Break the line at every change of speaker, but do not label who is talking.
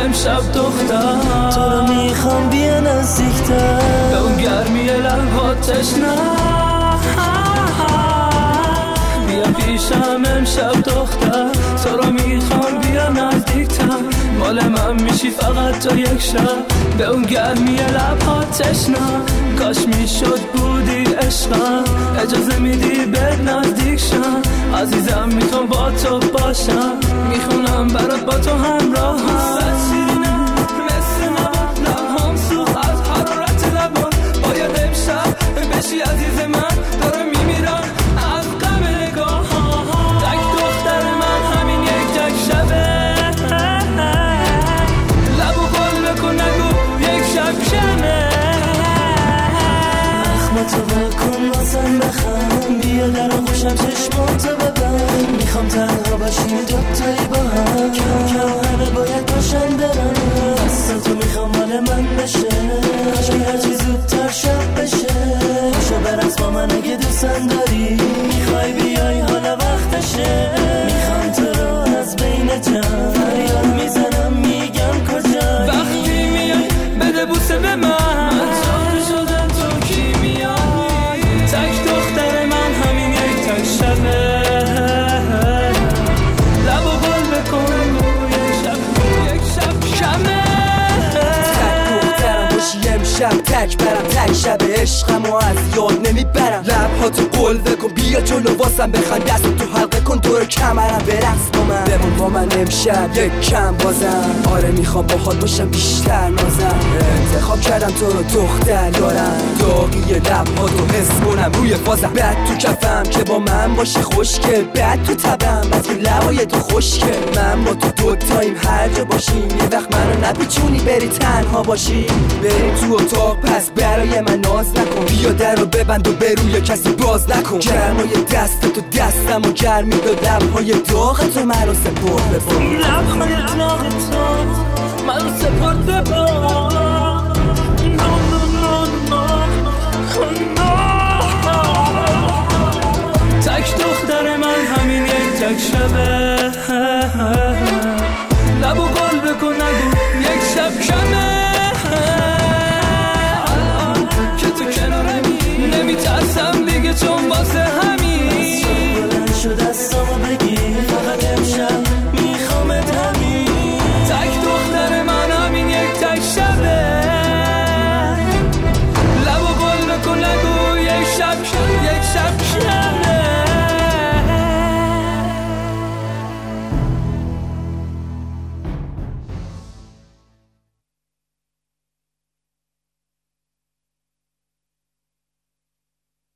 امشب دختر
تو رو میخوام بیا نزدیکتر
به اون گرمی لبها تشنه بیا پیشم امشب دختر تو رو میخوام بیا نزدیکتر مال من میشی فقط تا یک شب به اون گرمی لبها تشنه کاش میشد بودی عشقم اجازه میدی به نزدیک شم عزیزم میخوام با تو باشم میخونم برات با تو همراهم شیرینه مثل نبات لبهام سوخت از حرارت لبات باید امشب بشی عزیز من داره میمیرم از غم نگاهام تک دختر من همین یک تک شبه لبو گل بکن نگو یک شب کمه
تو بکن واسم بخم بیا در آغوشم چشماتو ببند میخوام تنها باشیم دوتایی با هم کم کم همه باید باشن برن دستاتو میخوام مال من بشه کاشکی هرچی زودتر شب بشه پاشو برقص با من اگه دوستم داری میخوای بیای حالا وقتشه میخوام تو رو از بین جمع فریاد میزنم میگم کجایی
وقتی میای بده بوسه به من تک دختر من همین یک تک شبه لبو گل بکن یک شب کمه
تک دخترم باشی امشب تک برم تک شب عشقمو از یاد نمیبرم لبها تو قل بکن بیا جلو واسم بخند دست تو حلقه کن دور کمرم برقص با من بمون با من امشب یک کم بازم آره میخوام باهات باشم بیشتر نازم انتخاب کردم تو رو دختر دارم داغی لبها تو حس کنم روی فازم بد تو کفم که با من باشی خوشگل بد تو تبم بس که لبای تو خوشگل من با تو دوتاییم هر جا باشیم یه وقت منو نپیچونی بری تنها باشی بریم تو اتاق پس برای من ناز نکن بیا در رو ببند و به روی کسی باز نکن گرمای دست تو دستم و گرمی دو لبهای داغ تو منو سپرد به با
لبهای داغ تو منو سپرد به با تک دختر من همین یک تک شبه